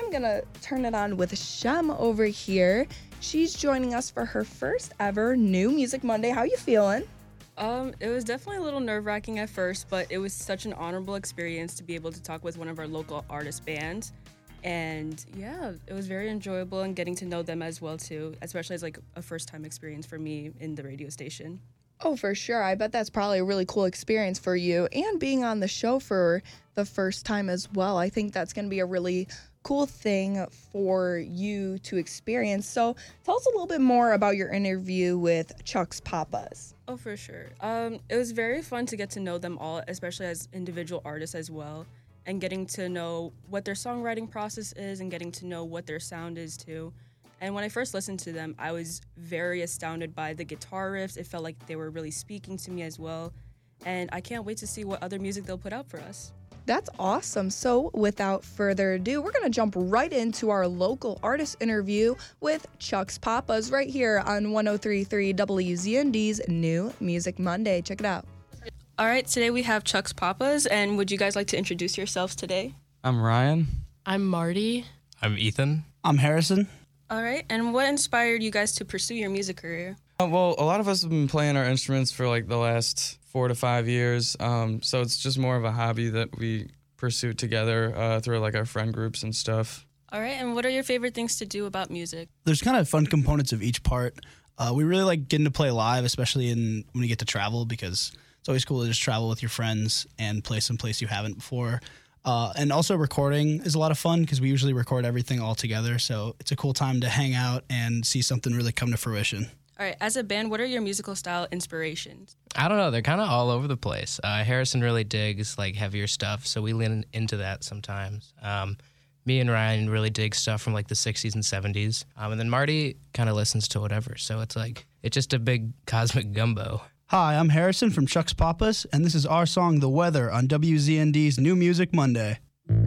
I'm going to turn it on with Shem over here. She's joining us for her first ever New Music Monday. How you feeling? It was definitely a little nerve-wracking at first, but it was such an honorable experience to be able to talk with one of our local artist bands. And yeah, it was very enjoyable and getting to know them as well too, especially as like a first-time experience for me in the radio station. Oh, for sure. I bet that's probably a really cool experience for you, and being on the show for the first time as well. I think that's going to be a really cool thing for you to experience. So tell us a little bit more about your interview with Chuck's Papas. Oh, for sure. It was very fun to get to know them all, especially as individual artists as well, and getting to know what their songwriting process is and getting to know what their sound is too. And when I first listened to them, I was very astounded by the guitar riffs. It felt like they were really speaking to me as well. And I can't wait to see what other music they'll put out for us. That's awesome. So without further ado, we're going to jump right into our local artist interview with Chuck's Papas right here on 103.3 WZND's New Music Monday. Check it out. All right, today we have Chuck's Papas, and would you guys like to introduce yourselves today? I'm Ryan. I'm Marty. I'm Ethan. I'm Harrison. All right, and what inspired you guys to pursue your music career? Well, a lot of us have been playing our instruments for like the last 4 to 5 years, so it's just more of a hobby that we pursue together through like our friend groups and stuff. All right, and what are your favorite things to do about music? There's kind of fun components of each part. We really like getting to play live, especially when we get to travel, because it's always cool to just travel with your friends and play someplace you haven't before. And also recording is a lot of fun because we usually record everything all together. So it's a cool time to hang out and see something really come to fruition. All right, as a band, what are your musical style inspirations? I don't know. They're kind of all over the place. Harrison really digs like heavier stuff, so we lean into that sometimes. Me and Ryan really dig stuff from like the 60s and 70s. And then Marty kind of listens to whatever. So it's just a big cosmic gumbo. Hi, I'm Harrison from Chuck's Papas, and this is our song, The Weather, on WZND's New Music Monday.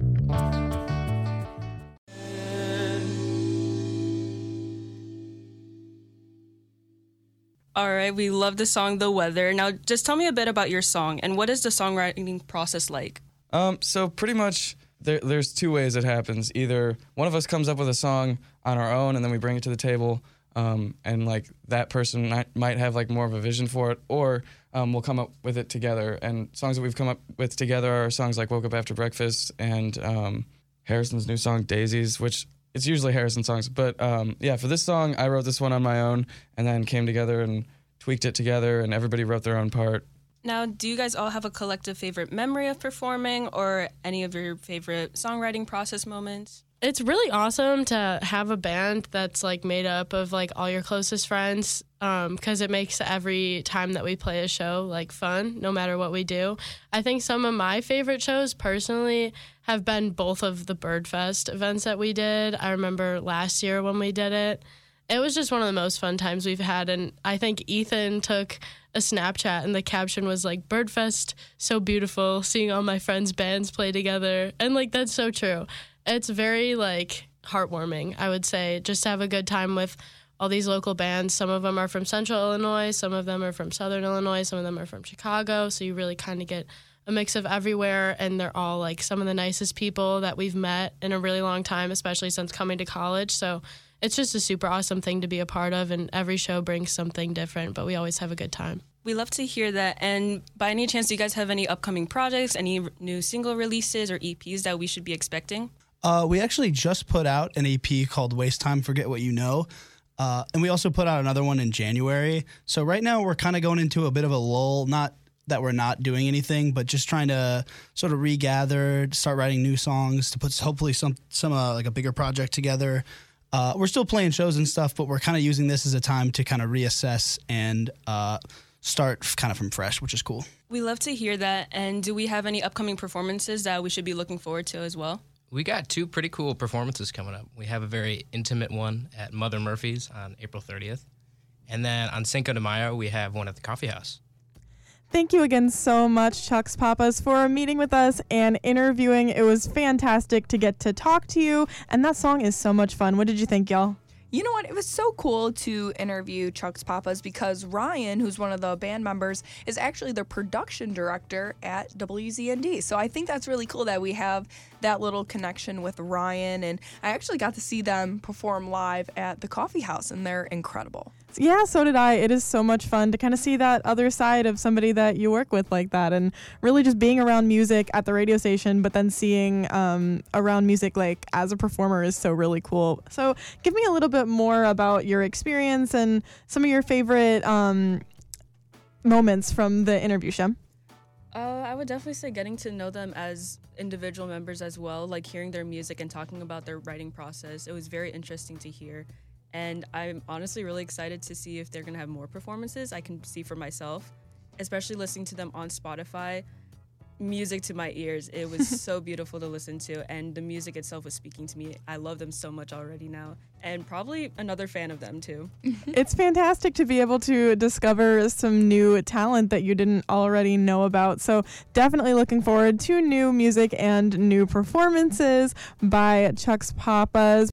All right, we love the song The Weather. Now, just tell me a bit about your song, and what is the songwriting process like? So pretty much there's 2 ways it happens. Either one of us comes up with a song on our own, and then we bring it to the table, and like that person might have like more of a vision for it, or we'll come up with it together. And songs that we've come up with together are songs like Woke Up After Breakfast and Harrison's new song Daisies, which it's usually Harrison songs. But yeah, for this song, I wrote this one on my own and then came together and tweaked it together, and everybody wrote their own part. Now, do you guys all have a collective favorite memory of performing or any of your favorite songwriting process moments? It's really awesome to have a band that's like made up of like all your closest friends, because it makes every time that we play a show like fun, no matter what we do. I think some of my favorite shows personally have been both of the Birdfest events that we did. I remember last year when we did it. It was just one of the most fun times we've had, and I think Ethan took a Snapchat and the caption was like, Birdfest, so beautiful, seeing all my friends' bands play together. And like, that's so true. It's very like heartwarming, I would say, just to have a good time with all these local bands. Some of them are from Central Illinois, some of them are from Southern Illinois, some of them are from Chicago, so you really kind of get a mix of everywhere, and they're all like some of the nicest people that we've met in a really long time, especially since coming to college. So it's just a super awesome thing to be a part of, and every show brings something different, but we always have a good time. We love to hear that. And by any chance, do you guys have any upcoming projects, any new single releases or EPs that we should be expecting? We actually just put out an EP called Waste Time, Forget What You Know. And we also put out another one in January. So right now we're kind of going into a bit of a lull, not that we're not doing anything, but just trying to sort of regather, start writing new songs to put hopefully some like a bigger project together. We're still playing shows and stuff, but we're kind of using this as a time to kind of reassess and start kind of from fresh, which is cool. We love to hear that. And do we have any upcoming performances that we should be looking forward to as well? We got 2 pretty cool performances coming up. We have a very intimate one at Mother Murphy's on April 30th. And then on Cinco de Mayo, we have one at the Coffee House. Thank you again so much, Chuck's Papas, for meeting with us and interviewing. It was fantastic to get to talk to you, and that song is so much fun. What did you think, y'all? You know what? It was so cool to interview Chuck's Papas because Ryan, who's one of the band members, is actually the production director at WZND. So I think that's really cool that we have that little connection with Ryan. And I actually got to see them perform live at the Coffee House, and they're incredible. Yeah, so did I. It is so much fun to kind of see that other side of somebody that you work with like that, and really just being around music at the radio station, but then seeing around music like as a performer is so really cool. So give me a little bit more about your experience and some of your favorite moments from the interview, Shem. I would definitely say getting to know them as individual members as well, like hearing their music and talking about their writing process. It was very interesting to hear. And I'm honestly really excited to see if they're going to have more performances. I can see for myself, especially listening to them on Spotify. Music to my ears. It was so beautiful to listen to, and the music itself was speaking to me. I love them so much already now, and probably another fan of them too. It's fantastic to be able to discover some new talent that you didn't already know about. So definitely looking forward to new music and new performances by Chuck's Papas.